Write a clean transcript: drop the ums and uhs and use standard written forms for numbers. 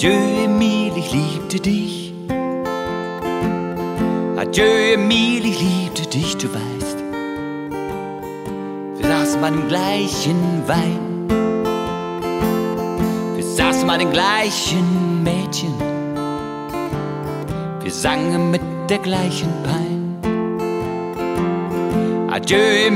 Adieu, Emil, ich liebte dich. Adieu, Emil, ich liebte dich, du weißt. Wir saßen mal im gleichen Wein. Wir saßen mal im gleichen Mädchen. Wir sangen mit der gleichen Pein. Adieu,